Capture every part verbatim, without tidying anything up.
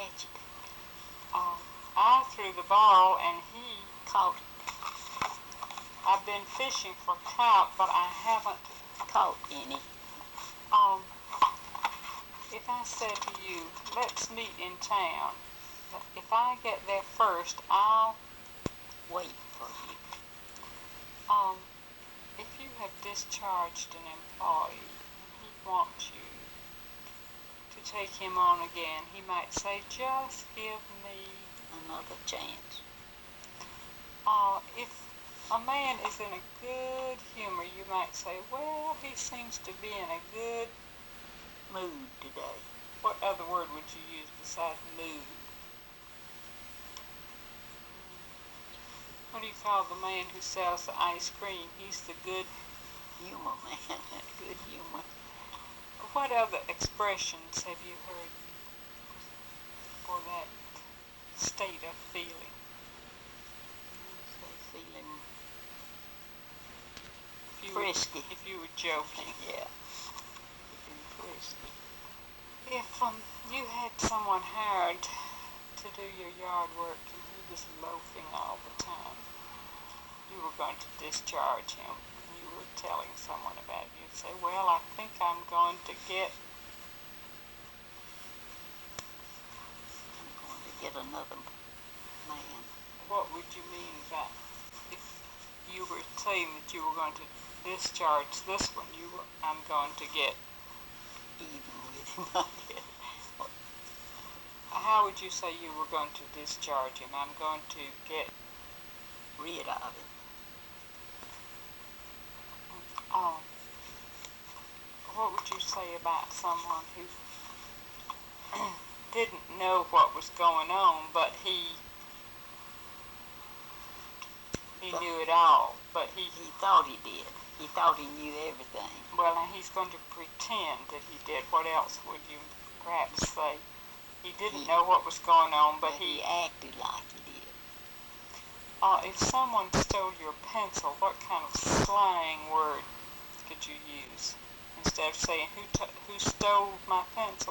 catch it? Um, I threw the ball and he Caught it. I've been fishing for trout, but I haven't Caught any. Um, if I said to you, let's meet in town, if I get there first, I'll Wait for you. Um, if you have discharged an employee and he wants you to take him on again, he might say, just give me Another chance. Uh, if a man is in a good humor, you might say, well, he seems to be in a good Mood today. What other word would you use besides mood? What do you call the man who sells the ice cream? He's the good Humor man. Good humor. What other expressions have you heard for that state of feeling? Say feeling If you frisky. Were, if you were joking. Yeah. Feeling frisky. If um, you had someone hired to do your yard work and he was loafing all the time, you were going to discharge him, and you were telling someone about it, you'd say, well, I think I'm going to get I'm going to get another man. What would you mean about if you were saying that you were going to discharge this one, you were, I'm going to get Even with him. I guess. How would you say you were going to discharge him? I'm going to get Rid of him. Um, what would you say about someone who didn't know what was going on, but he he But- knew it all, but he, He thought he did. He thought he knew everything. well, and he's going to pretend that he did. What else would you perhaps say? He didn't He- know what was going on, but But he, he acted like he did. uh, if someone stole your pencil, what kind of slang word could you use? Instead of saying, who, t- who stole my pencil?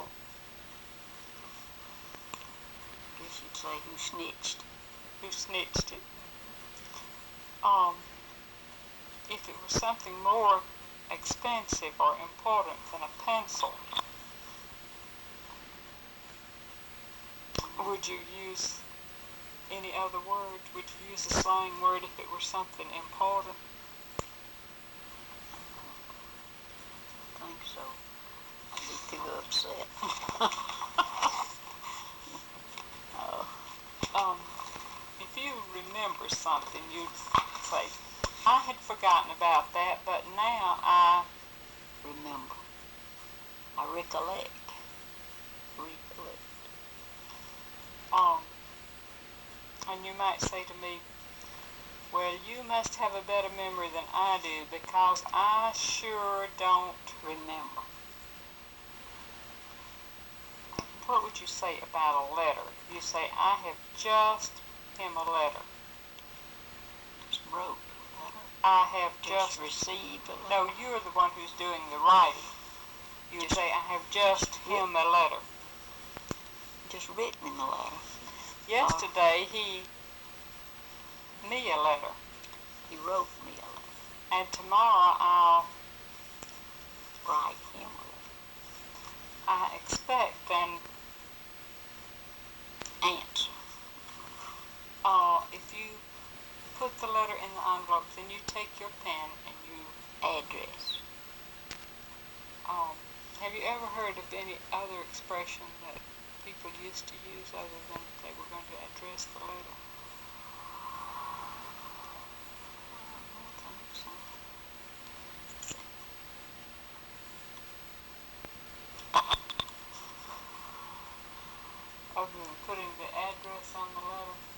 Guess you'd say who snitched. Who snitched it? Um, if it was something more expensive or important than a pencil, would you use any other word? Would you use a slang word if it were something important? I think so. I'd be too upset. Oh, Um, if you remember something, you'd say, I had forgotten about that, but now I remember. I recollect. Recollect. Um, and you might say to me, well, you must have a better memory than I do because I sure don't. Remember. What would you say about a letter? You say, I have just him a letter. Just wrote a letter. I have Just just, received a letter. no, you're the one who's doing the writing. You would Just- say, I have just him a letter. Just written in the letter. Yesterday, he, me a letter. He wrote me a letter. And tomorrow, I'll, Write him a letter. I expect and Answer. Uh, if you put the letter in the envelope, then you take your pen and you, Address. um, have you ever heard of any other expression that people used to use other than they were going to address the letter? I think so. Other than putting the address on the letter?